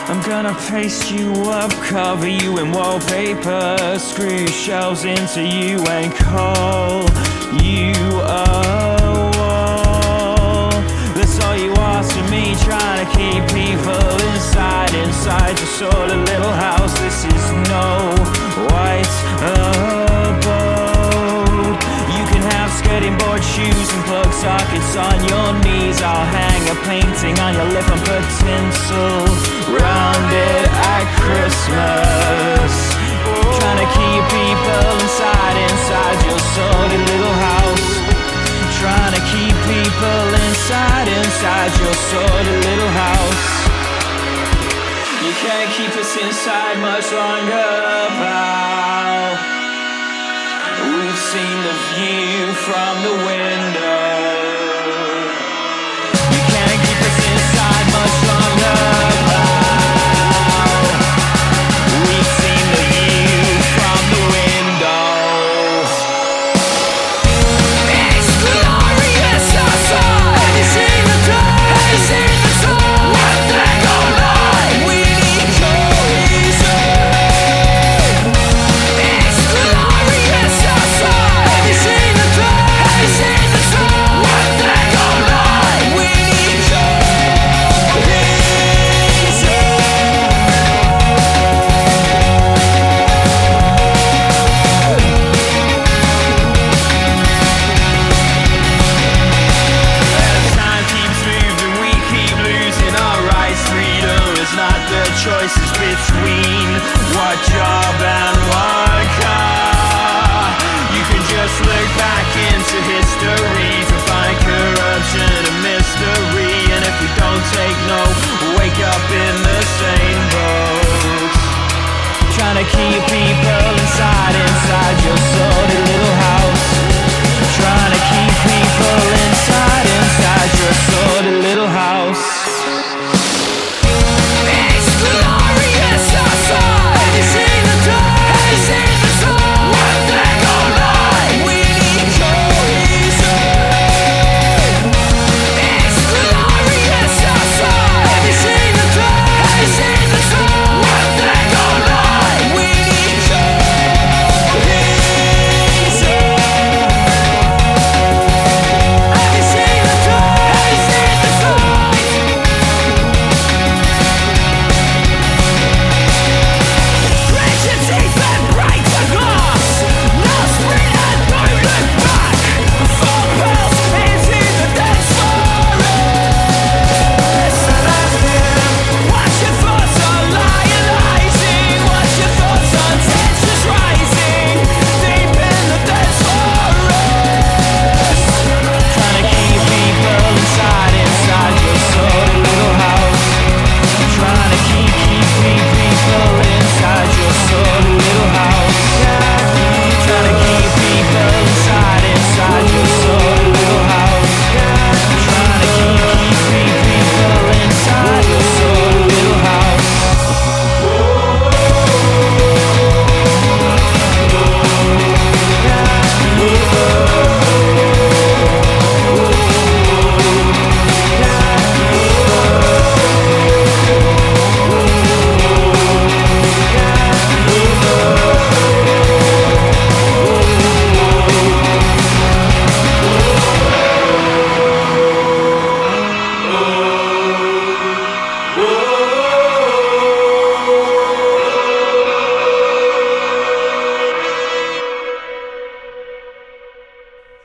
I'm gonna paste you up, cover you in wallpaper, screw shelves into you and call you a wall. That's all you ask of me, trying to keep people inside your sort of little house. This is no white abode. You can have skirting board shoes and plug sockets on your knees. I'll hang a painting on your lip and put tinsel round it at Christmas. Trying to keep people inside your sordid little house. Trying to keep people inside your sordid little house. You can't keep us inside much longer, pal. We've seen the view from the window.